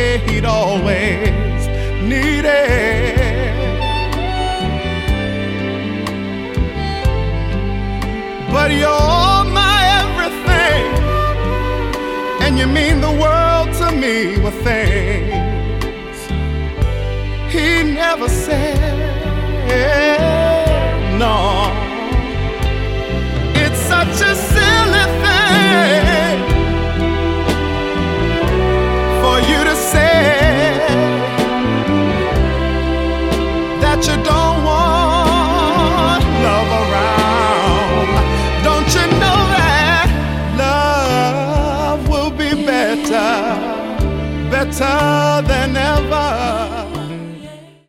he'd always needed. But you're my everything, and you mean the world to me with things he never said. No, it's such a silly thing for you to say that you don't want love around. Don't you know that love will be better, better than ever?